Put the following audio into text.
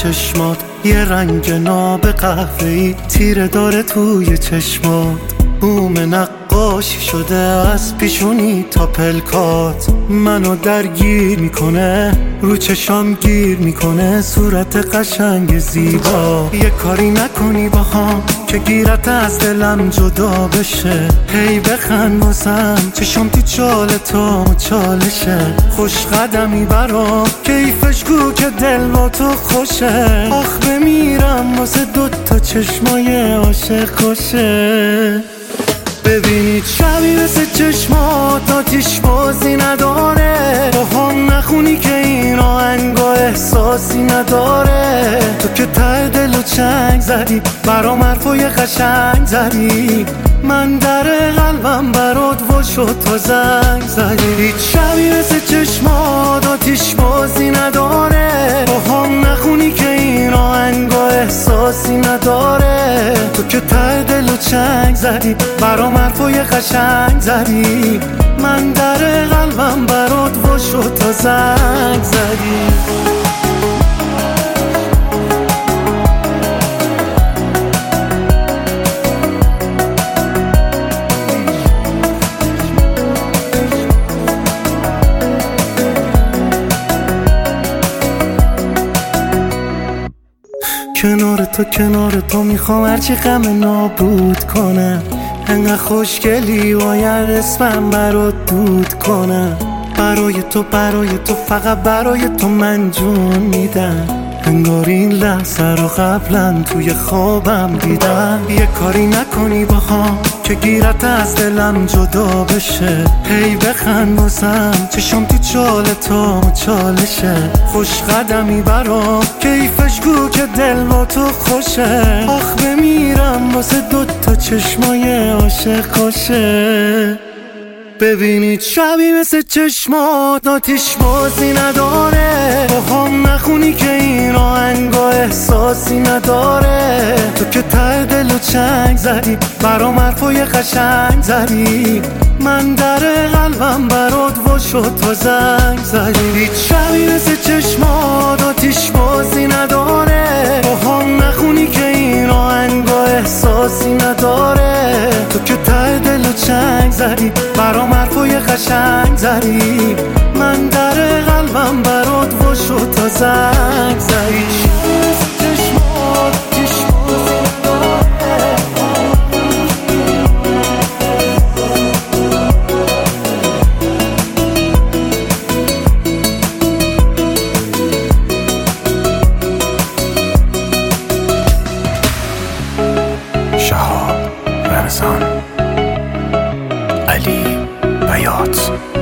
چشمات یه رنگ ناب قهوه‌ای تیره داره توی چشمات. بوم نقاشی شده از پیشونی تا پلکات، منو درگیر میکنه، رو چشام گیر میکنه صورت قشنگ زیبا. یه کاری نکنی با هم که گیرت از دلم جدا بشه، هی بخند واسم چشم تو چال تو چالشه. خوش قدمی برام کیفش کو که دل با تو خوشه، آخ بمیرم واسه دوتا چشمای عاشق کشه. ببینید شبی مثل چشمات آتیش بازی نداره، با هم نخونی که این آهنگا احساسی نداره. تو که ته دل و چنگ زدی برام حرفای قشنگ زدی، من در قلبم برات وا شد تا زنگ زدی. هیچ شبی مثل چشمات آتیش بازی نداره، با هم نخونی که این آهنگا احساسی نداره. تو که ته دل و چنگ زدی برام حرفای قشنگ زدی، من در قلبم برات وا شد تا زنگ زدی. کنار تو میخوام هرچی غم نابود کنم، انقدر خوشگلی باید اسمم برات دود کنم. برای تو فقط برای تو من جون میدم، انگار این لحظه رو قبلا توی خوابم دیدم. یه کاری نکنی با هم که گیرت از دلم جدا بشه، هی بخند واسم چشم تو چال تو چالشه. خوش قدمی برام کیفش کو که دل با تو خوشه، آخ بمیرم واسه دوتا چشمای عاشق کشه. ببینید شبی مثل چشمات آتیش بازی نداره، با هم نخونی که این آهنگا احساسی نداره. تو که ته دل و چنگ زدی برام حرفای قشنگ زدی، من در قلبم برات وا شد تا زنگ زدی. هیچ شبی مثل چشمات آتیش بازی نداره، با هم نخونی که این آهنگا احساسی نداره. تو که ته دل و چنگ زدی برام حرفای قشنگ زدی، من در قلبم برات وا شد تا زنگ زدی. شهاب رمضان، علی بیات.